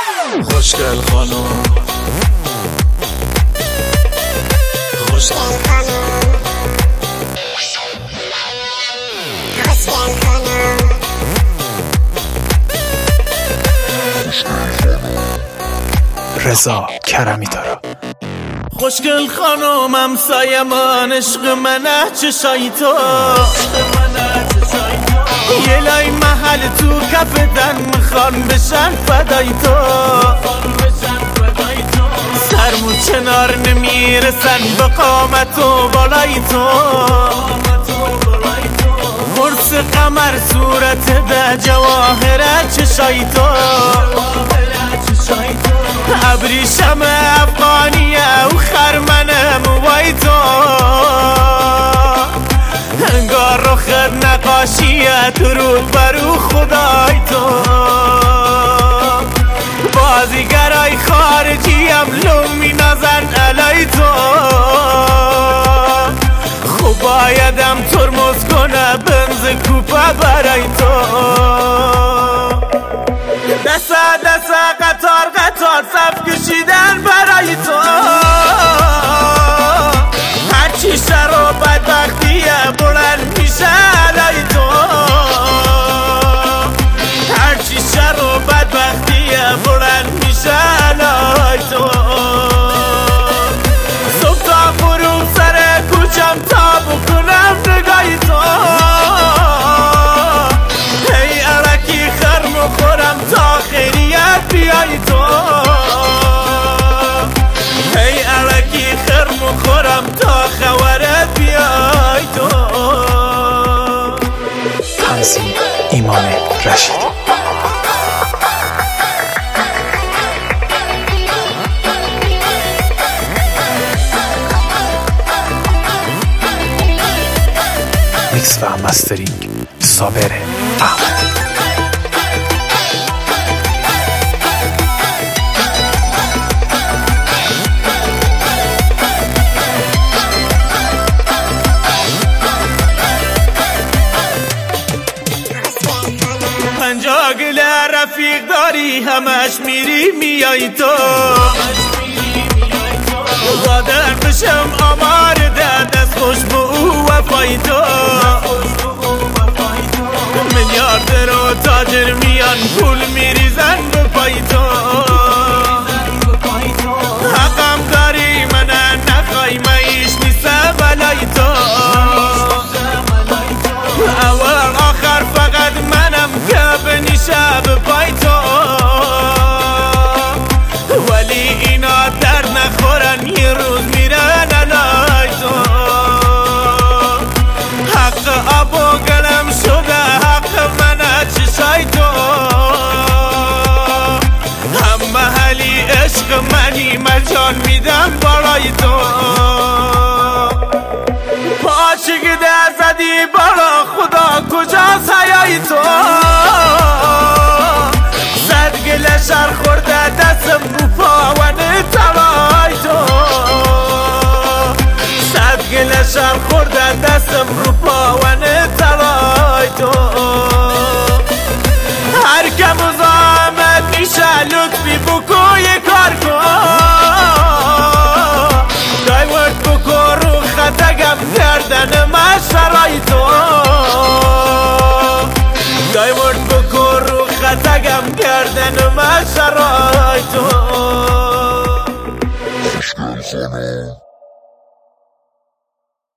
خوشگل خانم، خوشگل خانم، خوشگل خانم، رضا کرمی دارا. خوشگل خانم همسایه من، عشق منه چشای تو، یه لای محل تو کف دن میخوان بشن فدای تو، سرمو چنار نمیرسن به قامت و بالای تو، قرص قمر صورت ده جواهره چشای تو، ابریشم افغانیه و خرمنه موای تو، انگار رخت نقاشیه درود برو خدای تو، بازیگرای خارجی هم لومی نزن علای تو، خوب بایدم ترمز کنه بنز کوپه برای تو، دست قطار قطار صف کشیدن برای تو، هرچی شر و بدبختیه بلند میشه علای تو، هرچی شر و بدبختیه بلند میشه علای تو، صبح تا غروب سر کوچم تا بکنم نگاهی تو، هی علکی خرم و خورم تا خیریت بیای تو، هی علکی خرم و خورم تا خورت بیای تو. تنظیم ایمان رشیدی. میکس و مسترینگ صابر احمدی. گل رفیق داری همش میری میای تو، قادر بشم آمار ده دست خوش به او وفای تو، میلیارد رو تاجر میان پول میریزن به پای تو، حقم داری منه نخوای معیش نیسته بلای تو، اول آخر فقط منم که بنیشه به پای تو، ولی اینا در نخورن یه روز میرن علای تو، حق آب و گلم شده حق منه چشای تو، هم محلی عشق منی مجال میدم بالای تو، پاچه ده زدی بالا خدا کجاست حیای تو، صد گل شر خورده دستم رو پاونه تلای تو، صد گل شر خورده دستم رو پاونه تلای تو، هر که مزاحمت میشه لطفی بکن یه کار کن، دایورد بکن رو خطگم گردن من شرای تو، دایورد بکن رو خطگم گردن من شرای تو.